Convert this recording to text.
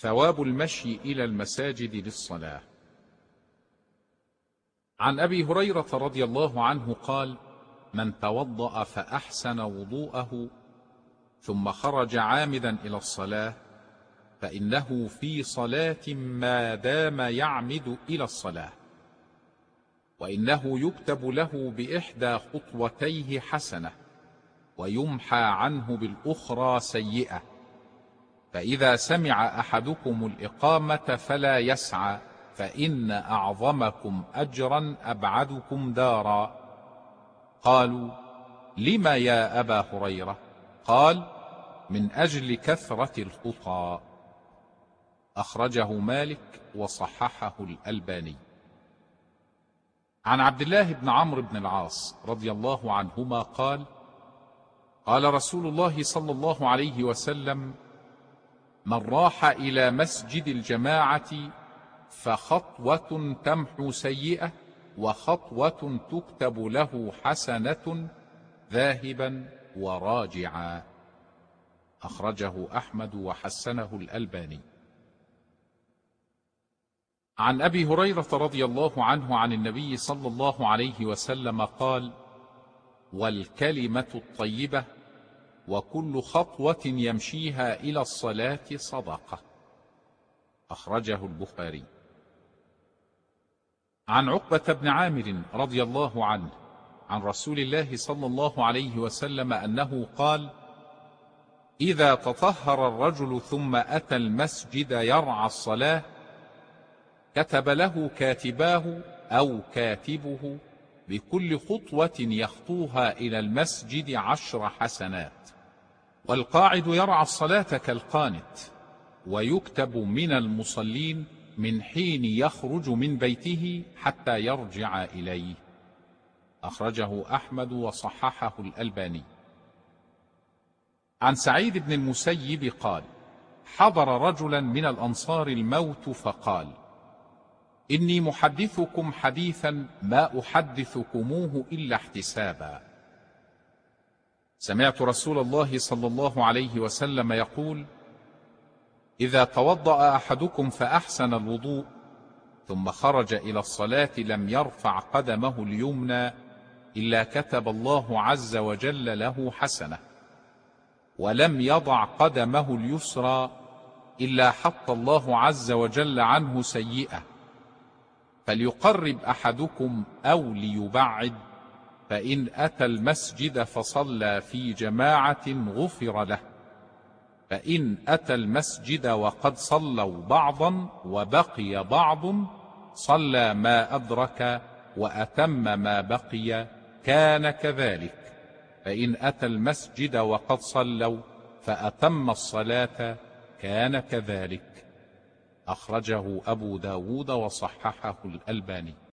ثواب المشي إلى المساجد للصلاة. عن أبي هريرة رضي الله عنه قال: من توضأ فأحسن وضوءه ثم خرج عامدا إلى الصلاة فإنه في صلاة ما دام يعمد إلى الصلاة، وإنه يكتب له بإحدى خطوتيه حسنة ويمحى عنه بالأخرى سيئة. فإذا سمع أحدكم الإقامة فلا يسعى، فإن أعظمكم أجرا أبعدكم دارا. قالوا: لم يا أبا هريرة؟ قال: من أجل كثرة الخطى. أخرجه مالك وصححه الألباني. عن عبد الله بن عمرو بن العاص رضي الله عنهما قال: قال رسول الله صلى الله عليه وسلم: من راح إلى مسجد الجماعة فخطوة تمحو سيئة وخطوة تكتب له حسنة ذاهبا وراجعا. أخرجه أحمد وحسنه الألباني. عن أبي هريرة رضي الله عنه عن النبي صلى الله عليه وسلم قال: والكلمة الطيبة وكل خطوة يمشيها إلى الصلاة صدقة. أخرجه البخاري. عن عقبة بن عامر رضي الله عنه عن رسول الله صلى الله عليه وسلم أنه قال: إذا تطهر الرجل ثم أتى المسجد يرعى الصلاة كتب له كاتباه أو كاتبه بكل خطوة يخطوها إلى المسجد 10 حسنات. والقاعد يرعى الصلاة كالقانت، ويكتب من المصلين من حين يخرج من بيته حتى يرجع إليه. أخرجه أحمد وصححه الألباني. عن سعيد بن المسيب قال: حضر رجلا من الأنصار الموت فقال: إني محدثكم حديثا ما أحدثكموه إلا احتسابا. سمعت رسول الله صلى الله عليه وسلم يقول: إذا توضأ أحدكم فأحسن الوضوء ثم خرج إلى الصلاة لم يرفع قدمه اليمنى إلا كتب الله عز وجل له حسنة، ولم يضع قدمه اليسرى إلا حط الله عز وجل عنه سيئة. فليقرب أحدكم أو ليبعد، فإن أتى المسجد فصلى في جماعة غفر له، فإن أتى المسجد وقد صلوا بعضا وبقي بعض صلى ما أدرك وأتم ما بقي كان كذلك، فإن أتى المسجد وقد صلوا فأتم الصلاة كان كذلك. أخرجه أبو داود وصححه الألباني.